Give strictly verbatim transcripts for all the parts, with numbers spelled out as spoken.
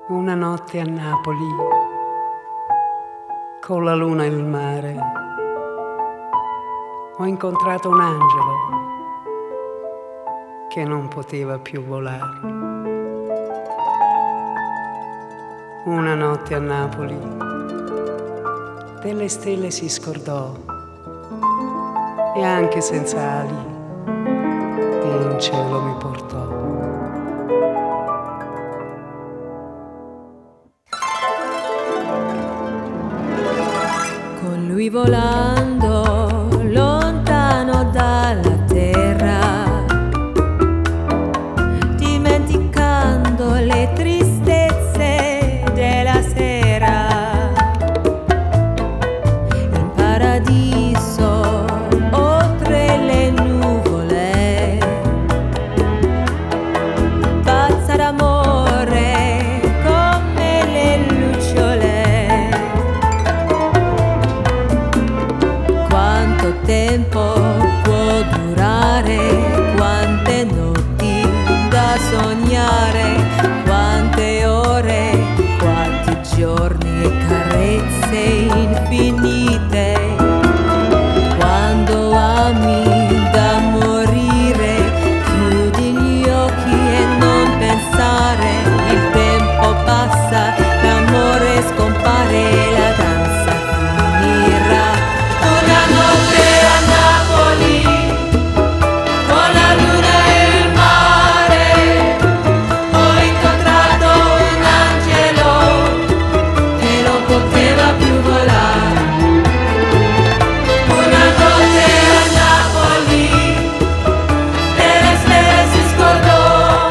Una notte a Napoli, con la luna e il mare, ho incontrato un angelo che non poteva più volare. Una notte a Napoli, delle stelle si scordò e anche senza ali in cielo mi portò. Con lui volando lontano dalla terra, dimenticando le tristezze della sera, in paradiso oltre le nuvole, pazza d'amore come le lucciole. Quanto tempo può durare, quante notti da sognare, quante ore, quanti giorni e carezze infinite. Quando ami da morire, chiudi gli occhi e non pensare, il tempo passa, l'amore scompare, la danza finirà. Una notte a Napoli, con la luna e il mare, ho incontrato un angelo che non poteva più volare. Una notte a Napoli, delle stelle si scordò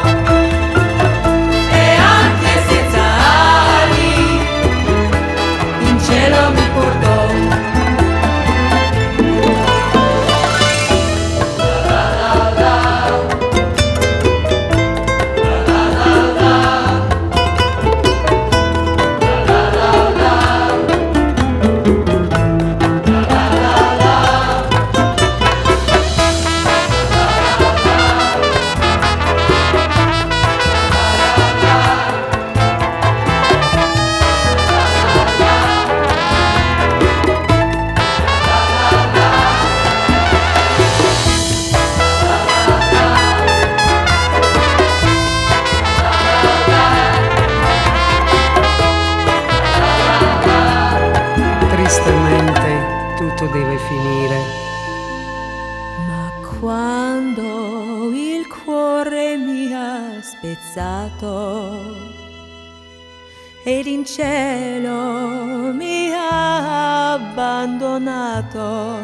e anche senza ali in cielo mi portò. Tristemente tutto deve finire. Ma quando il cuore mi ha spezzato ed in cielo mi ha abbandonato,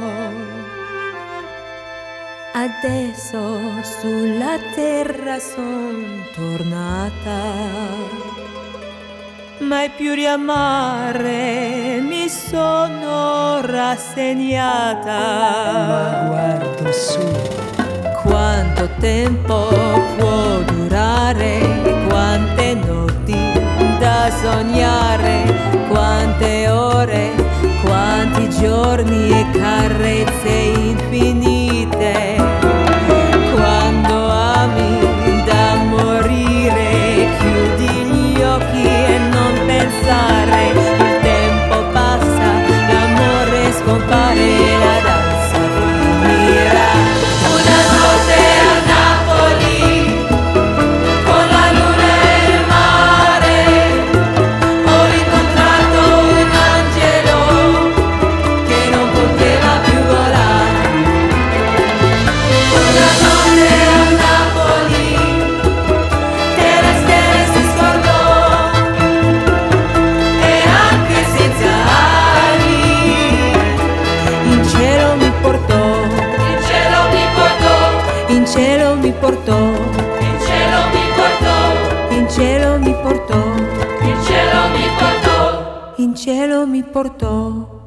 adesso sulla terra son tornata. Mai più riamare mi sono rassegnata. Ma guardo su, Quanto tempo può durare, quante notti da sognare, quante ore, quanti giorni e carezze infinite. Quando ami da morire, chiudi gli occhi e non pensare, il tempo passa, l'amore scompare, la danza finirà. Una notte a Napoli, con la luna e il mare, ho incontrato un angelo che non poteva più volare. Una notte a Napoli, delle stelle si scordò e anche senza ali in cielo mi portò. In cielo mi portò. In cielo mi portò. In cielo mi portò. In cielo mi portò. In cielo mi portò. In cielo mi portò.